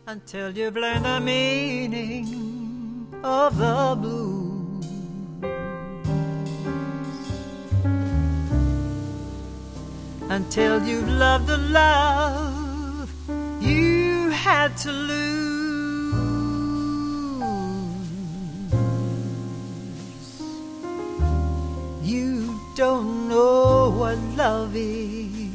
until you've learned the meaning of the blues. Until you've loved the love you had to lose. You don't know what love is